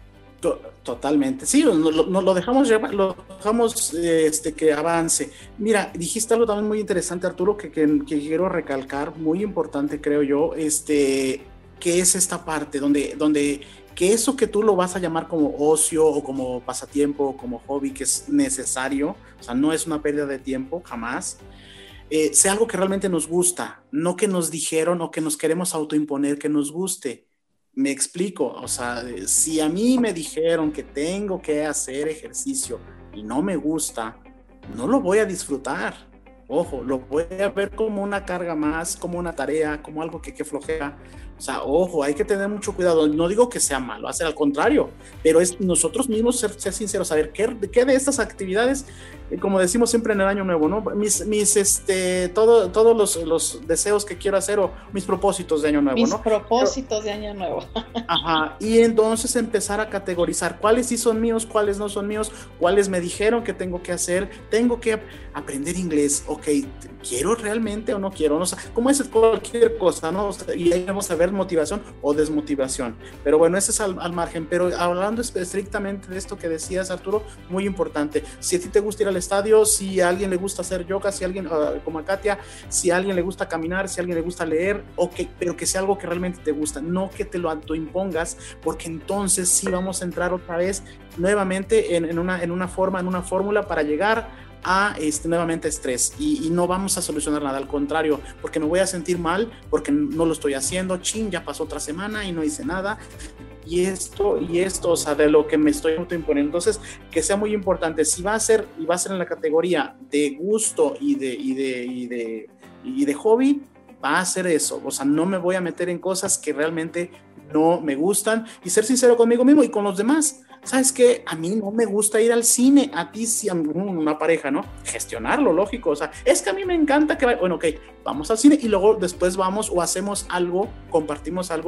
Totalmente, sí, nos lo, lo dejamos, lo dejamos este, que avance. Mira, dijiste algo también muy interesante, Arturo, que, que, que quiero recalcar, muy importante creo yo, este, que es esta parte donde, donde que eso que tú lo vas a llamar como ocio o como pasatiempo o como hobby, que es necesario, o sea, no es una pérdida de tiempo, jamás. Eh, sea algo que realmente nos gusta, no que nos dijeron o que nos queremos autoimponer que nos guste. Me explico, o sea, si a mí me dijeron que tengo que hacer ejercicio y no me gusta, no lo voy a disfrutar. Ojo, lo voy a ver como una carga más, como una tarea, como algo que, que flojea. O sea, ojo, hay que tener mucho cuidado. No digo que sea malo, hacer al contrario, pero es nosotros mismos ser, ser sinceros, saber qué, qué de estas actividades, eh, como decimos siempre en el año nuevo, ¿no? Mis, mis este, todo, todos los, los deseos que quiero hacer o mis propósitos de año nuevo, mis ¿no? Mis propósitos pero, de año nuevo. Ajá, y entonces empezar a categorizar cuáles sí son míos, cuáles no son míos, cuáles me dijeron que tengo que hacer, tengo que aprender inglés, ok, ¿quiero realmente o no quiero? No sé, como es cualquier cosa, ¿no? Y ahí vamos a ver motivación o desmotivación, pero bueno, ese es al, al margen. Pero hablando estrictamente de esto que decías, Arturo, muy importante, si a ti te gusta ir al estadio, si a alguien le gusta hacer yoga, si a alguien, uh, como a Katia, si a alguien le gusta caminar, si a alguien le gusta leer, okay, pero que sea algo que realmente te gusta, no que te lo autoimpongas, porque entonces sí vamos a entrar otra vez nuevamente en, en, una, en una forma, en una fórmula para llegar a este, nuevamente estrés y, y no vamos a solucionar nada, al contrario, porque me voy a sentir mal porque no lo estoy haciendo, chin, ya pasó otra semana y no hice nada, y esto, y esto, o sea, de lo que me estoy autoimponiendo. Entonces, que sea muy importante, si va a ser, y va a ser en la categoría de gusto y de, y de, y de, y de hobby, va a ser eso, o sea, no me voy a meter en cosas que realmente no me gustan, y ser sincero conmigo mismo y con los demás. ¿Sabes qué? A mí no me gusta ir al cine, a ti sí, a una pareja, ¿no? Gestionarlo, lógico, o sea, es que a mí me encanta que vaya, bueno, ok, vamos al cine y luego después vamos o hacemos algo, compartimos algo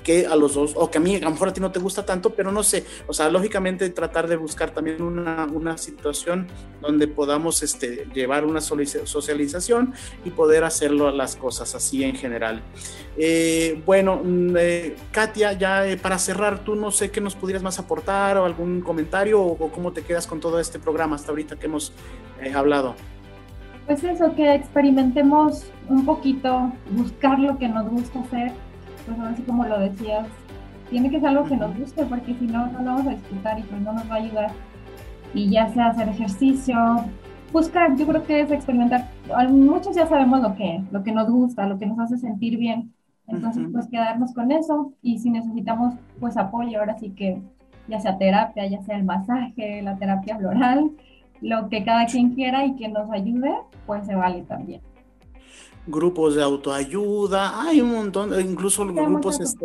que a los dos, o que a mí, a lo mejor a ti no te gusta tanto, pero no sé, o sea, lógicamente tratar de buscar también una, una situación donde podamos este, llevar una socialización y poder hacerlo las cosas así en general. Eh, bueno, eh, Katia, ya eh, para cerrar, tú no sé qué nos pudieras más aportar o algún comentario o, o cómo te quedas con todo este programa hasta ahorita que hemos eh, hablado. Pues eso, que experimentemos un poquito, buscar lo que nos gusta hacer. Pues así como lo decías, tiene que ser algo que nos guste, porque si no, no lo vamos a disfrutar y pues no nos va a ayudar. Y ya sea hacer ejercicio, buscar, yo creo que es experimentar. Muchos ya sabemos lo que, lo que nos gusta, lo que nos hace sentir bien. Entonces, pues quedarnos con eso, y si necesitamos pues apoyo, ahora sí que ya sea terapia, ya sea el masaje, la terapia floral, lo que cada quien quiera y que nos ayude, pues se vale también. Grupos de autoayuda, hay un montón, incluso los grupos, este,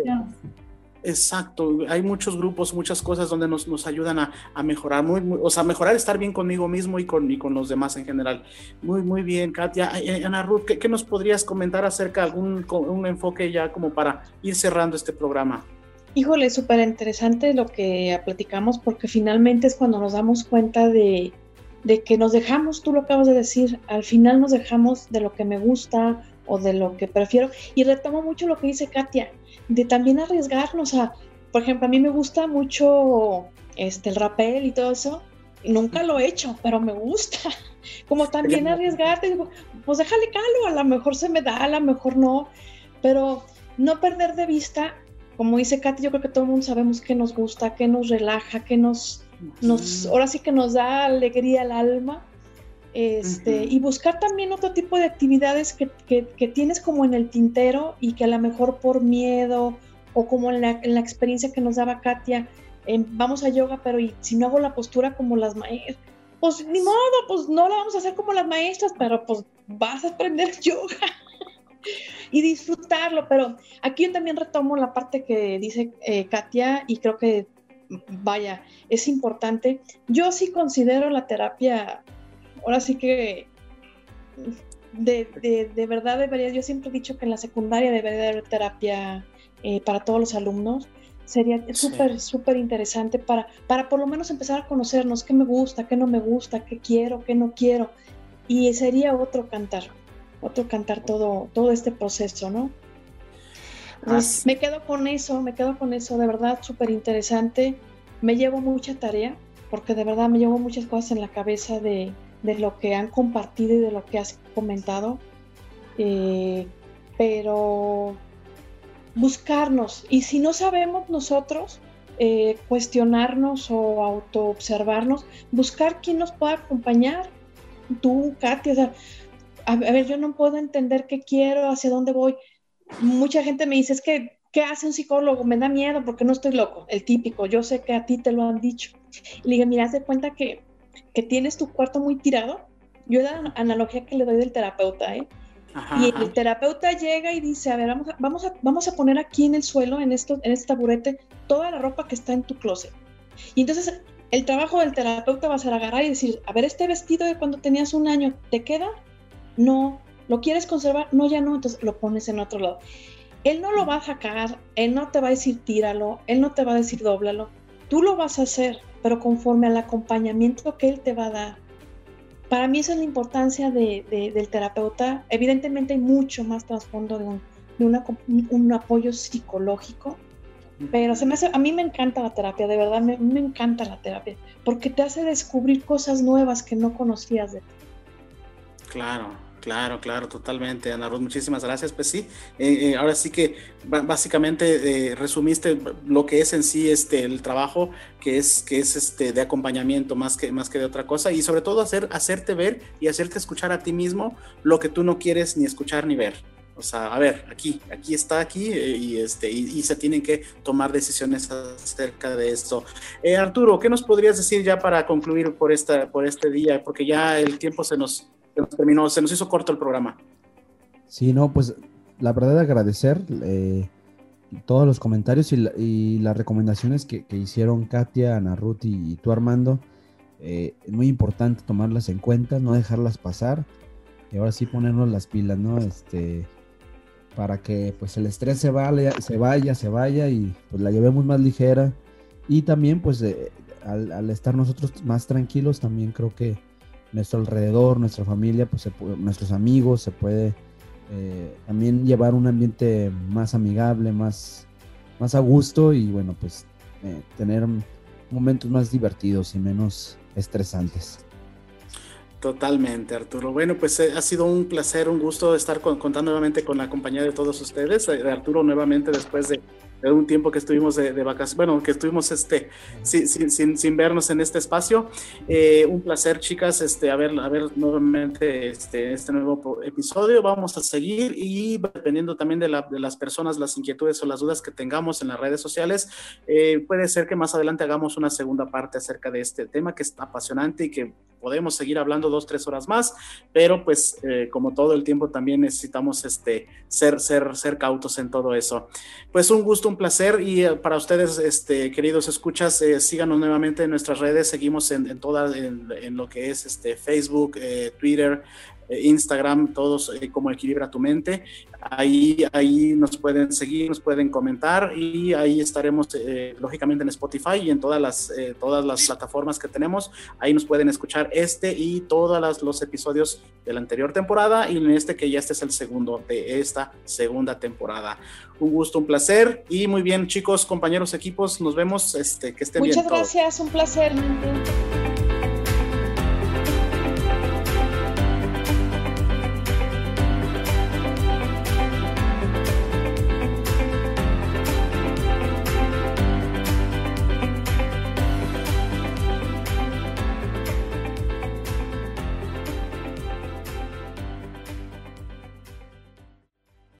exacto, hay muchos grupos, muchas cosas donde nos, nos ayudan a, a mejorar, muy, muy, o sea, mejorar, estar bien conmigo mismo y con, y con los demás en general. Muy, muy bien, Katia. Ana Ruth, ¿qué, qué nos podrías comentar acerca de algún un enfoque ya como para ir cerrando este programa? Híjole, súper interesante lo que platicamos, porque finalmente es cuando nos damos cuenta de de que nos dejamos, tú lo acabas de decir, al final nos dejamos de lo que me gusta o de lo que prefiero, y retomo mucho lo que dice Katia, de también arriesgarnos a, por ejemplo, a mí me gusta mucho este, el rappel y todo eso, nunca lo he hecho, pero me gusta, como también arriesgarte, digo, pues déjale calo, a lo mejor se me da, a lo mejor no, pero no perder de vista, como dice Katia, yo creo que todo el mundo sabemos qué nos gusta, qué nos relaja, qué nos Nos, ahora sí que nos da alegría al alma, este, uh-huh. y buscar también otro tipo de actividades que, que, que tienes como en el tintero y que a lo mejor por miedo o como en la, en la experiencia que nos daba Katia, eh, vamos a yoga, pero y si no hago la postura como las maestras, pues ni modo, pues no la vamos a hacer como las maestras, pero pues vas a aprender yoga y disfrutarlo. Pero aquí yo también retomo la parte que dice eh, Katia, y creo que vaya, es importante. Yo sí considero la terapia, ahora sí que de, de, de verdad debería, yo siempre he dicho que en la secundaria debería haber terapia eh, para todos los alumnos. Sería súper, sí. súper interesante para, para por lo menos empezar a conocernos, qué me gusta, qué no me gusta, qué quiero, qué no quiero. Y sería otro cantar, otro cantar todo, todo este proceso, ¿no? Entonces, me quedo con eso, me quedo con eso, de verdad, súper interesante. Me llevo mucha tarea, porque de verdad me llevo muchas cosas en la cabeza de, de lo que han compartido y de lo que has comentado. Eh, pero buscarnos, y si no sabemos nosotros, eh, cuestionarnos o autoobservarnos, buscar quién nos pueda acompañar. Tú, Katia, o sea, a, a ver, yo no puedo entender qué quiero, hacia dónde voy. Mucha gente me dice, es que, ¿qué hace un psicólogo? Me da miedo porque no estoy loco, el típico, yo sé que a ti te lo han dicho. Y le digo, mira, haz de cuenta que, que tienes tu cuarto muy tirado. Yo la analogía que le doy del terapeuta, ¿eh? Ajá, y el terapeuta llega y dice, a ver, vamos a, vamos a, vamos a poner aquí en el suelo, en, esto, en este taburete, toda la ropa que está en tu closet. Y entonces el trabajo del terapeuta va a ser agarrar y decir, a ver, este vestido de cuando tenías un año, ¿te queda? No. ¿Lo quieres conservar? No, ya no, entonces lo pones en otro lado. Él no lo va a sacar, él no te va a decir tíralo, él no te va a decir dóblalo. Tú lo vas a hacer, pero conforme al acompañamiento que él te va a dar. Para mí esa es la importancia de, de, del terapeuta. Evidentemente hay mucho más trasfondo de, un, de una, un, un apoyo psicológico, pero se me hace, a mí me encanta la terapia, de verdad, me, me encanta la terapia, porque te hace descubrir cosas nuevas que no conocías de ti. Claro. Claro, claro, totalmente, Ana Ruth, muchísimas gracias. Pues sí, eh, eh, ahora sí que b- básicamente eh, resumiste lo que es en sí este el trabajo, que es que es este de acompañamiento más que más que de otra cosa, y sobre todo hacer hacerte ver y hacerte escuchar a ti mismo lo que tú no quieres ni escuchar ni ver. O sea, a ver, aquí, aquí está aquí eh, y este y, y se tienen que tomar decisiones acerca de esto. Eh, Arturo, ¿qué nos podrías decir ya para concluir por esta por este día? Porque ya el tiempo se nos Se nos terminó, se nos hizo corto el programa. Sí, no, pues la verdad agradecer eh, todos los comentarios y, la, y las recomendaciones que, que hicieron Katia, Ana Ruth y, y tú, Armando. Eh, es muy importante tomarlas en cuenta, no dejarlas pasar y ahora sí ponernos las pilas, ¿no? Este, para que pues el estrés se vaya, se vaya, se vaya y pues la llevemos más ligera. Y también pues eh, al, al estar nosotros más tranquilos, también creo que nuestro alrededor, nuestra familia, pues se puede, nuestros amigos, se puede eh, también llevar un ambiente más amigable, más, más a gusto y bueno, pues eh, tener momentos más divertidos y menos estresantes. Totalmente, Arturo. Bueno, pues eh, ha sido un placer, un gusto estar con, contando nuevamente con la compañía de todos ustedes. Eh, Arturo, nuevamente después de, de un tiempo que estuvimos de, de vacaciones, bueno, que estuvimos este, sin, sin, sin, sin vernos en este espacio. Eh, un placer, chicas, este, a ver, a ver nuevamente este, este nuevo episodio. Vamos a seguir y dependiendo también de, la, de las personas, las inquietudes o las dudas que tengamos en las redes sociales, eh, puede ser que más adelante hagamos una segunda parte acerca de este tema que es apasionante y que podemos seguir hablando dos, tres horas más, pero pues eh, como todo el tiempo también necesitamos este, ser, ser, ser cautos en todo eso. Pues un gusto, un placer y eh, para ustedes, este, queridos escuchas, eh, síganos nuevamente en nuestras redes, seguimos en, en todas, en, en lo que es este, Facebook, eh, Twitter, Instagram, todos eh, como Equilibra tu Mente. Ahí, ahí nos pueden seguir, nos pueden comentar y ahí estaremos eh, lógicamente en Spotify y en todas las, eh, todas las plataformas que tenemos. Ahí nos pueden escuchar este y todos las, los episodios de la anterior temporada y en este que ya este es el segundo de esta segunda temporada. Un gusto, un placer y muy bien, chicos, compañeros, equipos, nos vemos, este, que estén bien. Muchas gracias, un placer.